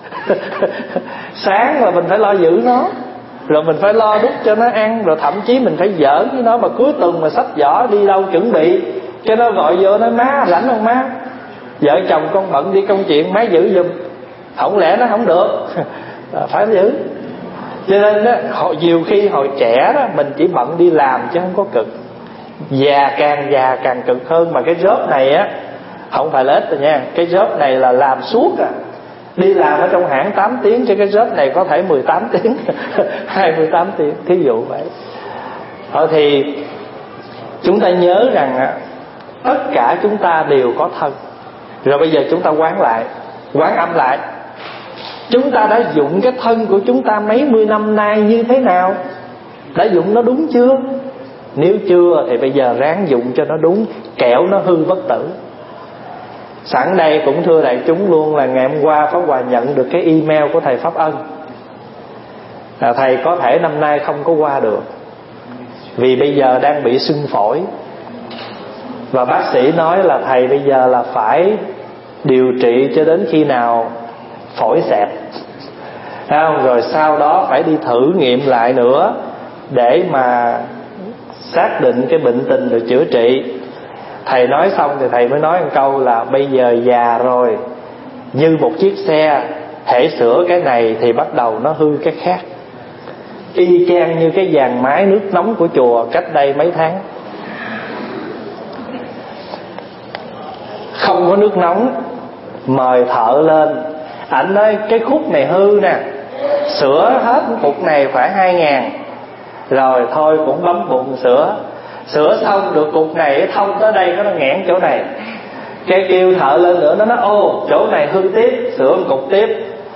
Sáng là mình phải lo giữ nó, rồi mình phải lo đút cho nó ăn, rồi thậm chí mình phải giỡn với nó. Mà cuối tuần mà xách giỏ đi đâu chuẩn bị, cho nó gọi vô nói má rảnh không má, vợ chồng con bận đi công chuyện, má giữ giùm. Không lẽ nó không được, phải giữ. Cho nên đó, nhiều khi hồi trẻ đó mình chỉ bận đi làm chứ không có cực. Già càng cực hơn. Mà cái job này á không phải là ít rồi nha. Cái job này là làm suốt à. Đi làm ở trong hãng 8 tiếng, cho cái job này có thể 18 tiếng 28 tiếng, thí dụ vậy. Thì chúng ta nhớ rằng tất cả chúng ta đều có thân. Rồi bây giờ chúng ta quán âm lại. Chúng ta đã dụng cái thân của chúng ta mấy mươi năm nay như thế nào? Đã dụng nó đúng chưa? Nếu chưa thì bây giờ ráng dụng cho nó đúng, kẻo nó hư bất tử. Sẵn đây cũng thưa đại chúng luôn là ngày hôm qua Pháp Hòa nhận được cái email của thầy Pháp Ân. Thầy có thể năm nay không có qua được vì bây giờ đang bị sưng phổi. Và bác sĩ nói là thầy bây giờ là phải điều trị cho đến khi nào phổi xẹp, rồi sau đó phải đi thử nghiệm lại nữa để mà xác định cái bệnh tình rồi chữa trị. Thầy nói xong thì thầy mới nói một câu là bây giờ già rồi, như một chiếc xe, hễ sửa cái này thì bắt đầu nó hư cái khác. Y chang như cái dàn máy nước nóng của chùa cách đây mấy tháng, không có nước nóng, mời thợ lên. Ảnh nói cái khúc này hư nè, sửa hết cục này khoảng 2.000. Rồi thôi cũng bấm bụng sửa. Sửa xong được cục này thông tới đây, nó nghẽn chỗ này. Cái kêu thợ lên nữa, nó nói ô chỗ này hư tiếp, sửa một cục tiếp.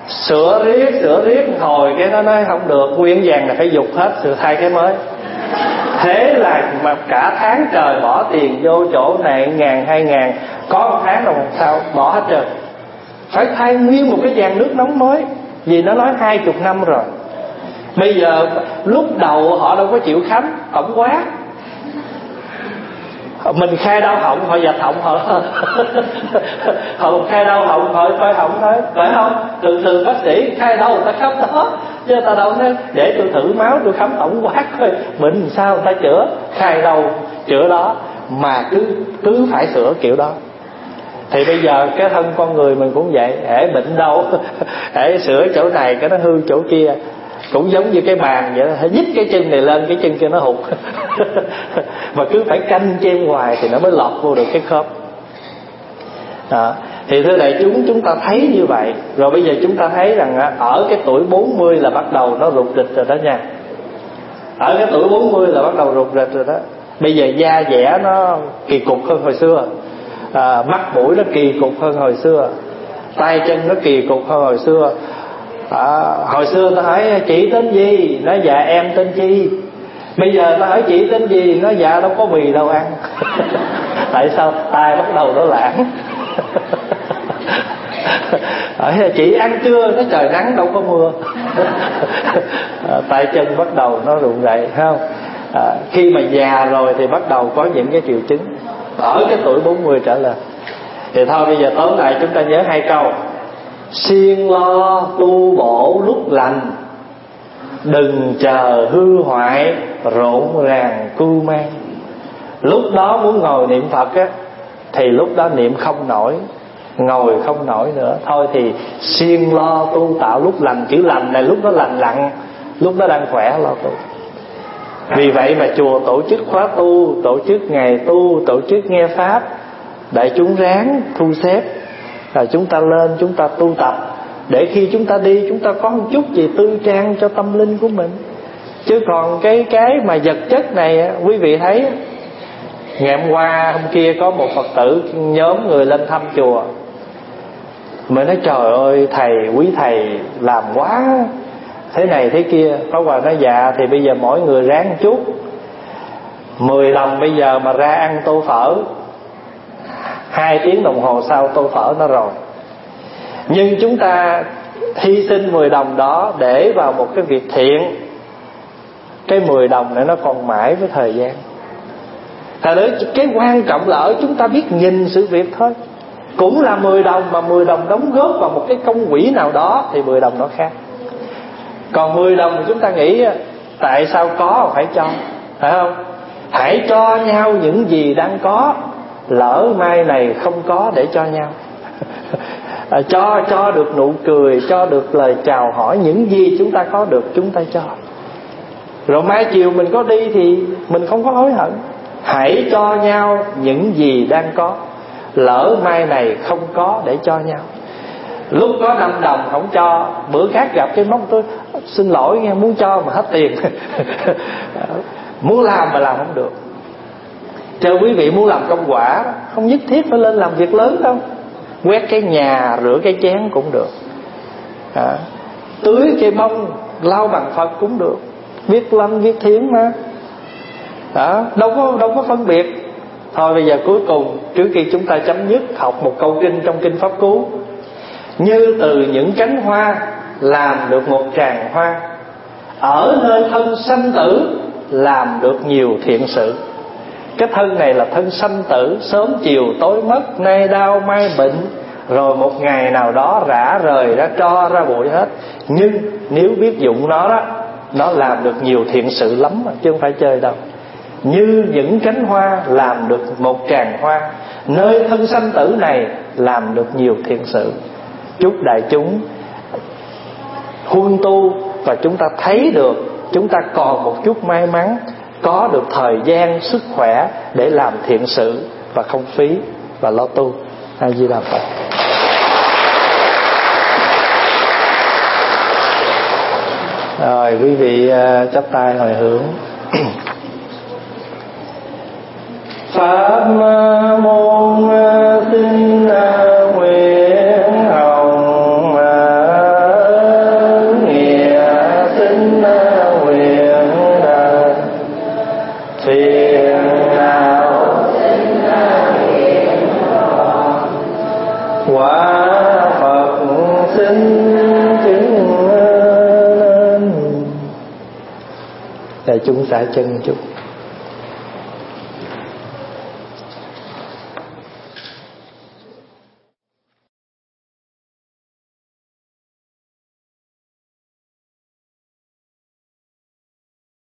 Sửa riết hồi cái nó nói không được, nguyên vàng là phải dục hết, sửa thay cái mới. Thế là mà cả tháng trời bỏ tiền vô chỗ này 1.000 2.000, có một tháng đồng sao bỏ hết trơn. Phải thay nguyên một cái vàng nước nóng mới, vì nó nói 20 năm rồi. Bây giờ lúc đầu họ đâu có chịu khám tổng quát, mình khai đau họng họ dạch họng họ họ khai đau họng họ coi họng thôi, phải không? Thường bác sĩ khai đau người ta khám đó, chứ người ta đâu nói để tôi thử máu tôi khám tổng quát thôi, bệnh sao người ta chữa, khai đau chữa đó, mà cứ phải sửa kiểu đó. Thì bây giờ cái thân con người mình cũng vậy, hễ bệnh đâu hễ sửa chỗ này cái nó hư chỗ kia. Cũng giống như cái bàn vậy đó, phải nhích cái chân này lên, cái chân kia nó hụt mà cứ phải canh trên hoài thì nó mới lọt vô được cái khớp đó. Thì thưa đại chúng ta thấy như vậy. Rồi bây giờ chúng ta thấy rằng ở cái tuổi 40 là bắt đầu nó rụt rịch rồi đó nha. Ở cái tuổi 40 là bắt đầu rụt rịch rồi đó. Bây giờ da dẻ nó kỳ cục hơn hồi xưa, mắt mũi nó kỳ cục hơn hồi xưa, tay chân nó kỳ cục hơn hồi xưa. Hồi xưa ta hỏi chị tên gì, nói dạ em tên Chi. Bây giờ ta hỏi chị tên gì, nói dạ đâu có mì đâu ăn tại sao? Tai bắt đầu nó lãng hỏi chị ăn chưa, nói trời nắng đâu có mưa tay chân bắt đầu nó rụng rẩy, thấy không? Khi mà già rồi thì bắt đầu có những cái triệu chứng ở cái tuổi 40 trở lên. Thì thôi bây giờ tóm lại chúng ta nhớ 2 câu: siêng lo tu bổ lúc lành, đừng chờ hư hoại rộn ràng cưu mang. Lúc đó muốn ngồi niệm Phật á, thì lúc đó niệm không nổi, ngồi không nổi nữa. Thôi thì siêng lo tu tạo lúc lành. Chữ lành này lúc đó lành lặn, lúc đó đang khỏe lo tu. Vì vậy mà chùa tổ chức khóa tu, tổ chức ngày tu, tổ chức nghe pháp. Đại chúng ráng thu xếp, rồi chúng ta lên chúng ta tu tập, để khi chúng ta đi chúng ta có một chút gì tư trang cho tâm linh của mình. Chứ còn cái mà vật chất này, quý vị thấy ngày hôm qua hôm kia có một Phật tử nhóm người lên thăm chùa, mới nói trời ơi thầy, quý thầy làm quá thế này thế kia. Pháp Hòa nói dạ thì bây giờ mỗi người ráng một chút. 10 đồng bây giờ mà ra ăn tô phở, 2 tiếng đồng hồ sau tô phở nó rồi. Nhưng chúng ta hy sinh 10 đồng đó để vào một cái việc thiện, cái 10 đồng này nó còn mãi với thời gian. Thật đấy, cái quan trọng là ở chúng ta biết nhìn sự việc thôi. Cũng là 10 đồng mà 10 đồng đóng góp vào một cái công quỹ nào đó thì 10 đồng nó khác. Còn 10 đồng thì chúng ta nghĩ tại sao có phải cho, phải không? Hãy cho nhau những gì đang có, lỡ mai này không có để cho nhau. Cho được nụ cười, cho được lời chào hỏi, những gì chúng ta có được chúng ta cho. Rồi mai chiều mình có đi thì mình không có hối hận. Hãy cho nhau những gì đang có, lỡ mai này không có để cho nhau. Lúc có 5 đồng không cho, bữa khác gặp cái móc tôi xin lỗi nghe, muốn cho mà hết tiền muốn làm mà làm không được. Cho quý vị muốn làm công quả, không nhất thiết phải lên làm việc lớn đâu. Quét cái nhà, rửa cái chén cũng được, tưới cây bông, lau bằng Phật cũng được, viết lanh viết thiến mà, đâu có phân biệt. Thôi bây giờ cuối cùng, trước khi chúng ta chấm dứt, học một câu kinh trong kinh Pháp Cú: như từ những cánh hoa làm được một tràng hoa, ở nơi thân sanh tử làm được nhiều thiện sự. Cái thân này là thân sanh tử, sớm chiều tối mất, nay đau mai bệnh, rồi một ngày nào đó rã rời ra, tro ra bụi hết. Nhưng nếu biết dụng nó đó, nó làm được nhiều thiện sự lắm mà, chứ không phải chơi đâu. Như những cánh hoa làm được một tràng hoa, nơi thân sanh tử này làm được nhiều thiện sự. Chúc đại chúng huân tu và chúng ta thấy được chúng ta còn một chút may mắn, có được thời gian, sức khỏe để làm thiện sự và không phí, và lo tu. A Di Đà Phật. Rồi quý vị chắp tay hồi hướng. Pháp môn xin nguyện hồng quả Phật xin chứng. Đại chúng xả chân chút.